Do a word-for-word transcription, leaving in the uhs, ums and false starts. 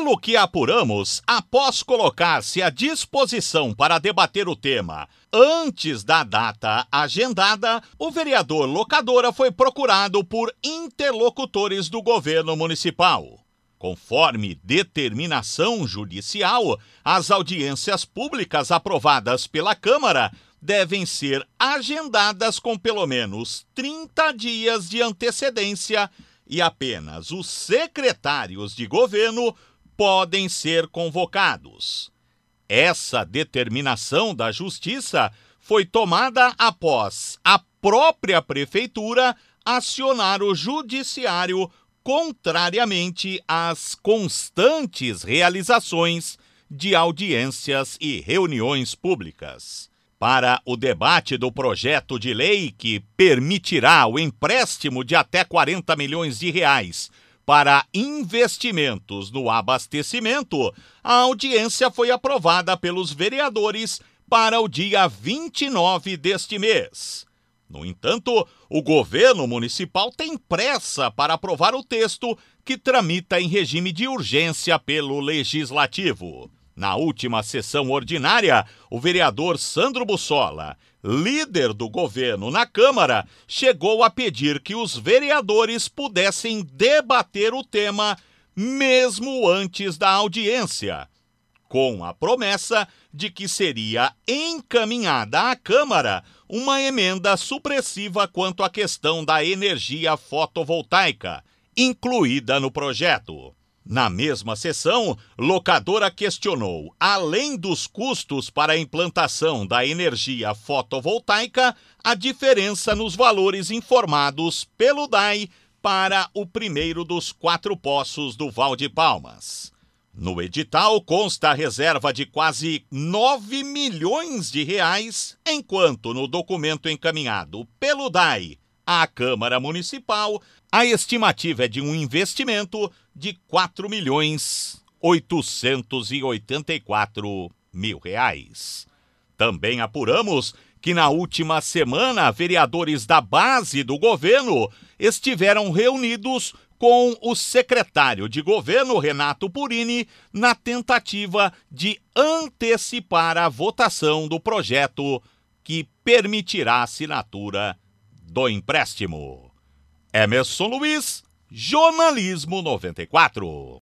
Pelo que apuramos, após colocar-se à disposição para debater o tema antes da data agendada, o vereador Locadora foi procurado por interlocutores do governo municipal. Conforme determinação judicial, as audiências públicas aprovadas pela Câmara devem ser agendadas com pelo menos trinta dias de antecedência e apenas os secretários de governo podem ser convocados. Essa determinação da Justiça foi tomada após a própria Prefeitura acionar o Judiciário contrariamente às constantes realizações de audiências e reuniões públicas. Para o debate do projeto de lei que permitirá o empréstimo de até quarenta milhões de reais para investimentos no abastecimento, a audiência foi aprovada pelos vereadores para o dia vinte e nove deste mês. No entanto, o governo municipal tem pressa para aprovar o texto que tramita em regime de urgência pelo Legislativo. Na última sessão ordinária, o vereador Sandro Bussola, líder do governo na Câmara, chegou a pedir que os vereadores pudessem debater o tema mesmo antes da audiência, com a promessa de que seria encaminhada à Câmara uma emenda supressiva quanto à questão da energia fotovoltaica, incluída no projeto. Na mesma sessão, Locadora questionou, além dos custos para a implantação da energia fotovoltaica, a diferença nos valores informados pelo D A I para o primeiro dos quatro poços do Val de Palmas. No edital consta a reserva de quase nove milhões de reais, enquanto no documento encaminhado pelo D A I à Câmara Municipal, a estimativa é de um investimento de quatro milhões oitocentos e oitenta e quatro mil reais. Também apuramos que na última semana vereadores da base do governo estiveram reunidos com o secretário de governo, Renato Purini, na tentativa de antecipar a votação do projeto que permitirá a assinatura do empréstimo. Emerson Luiz, Jornalismo noventa e quatro.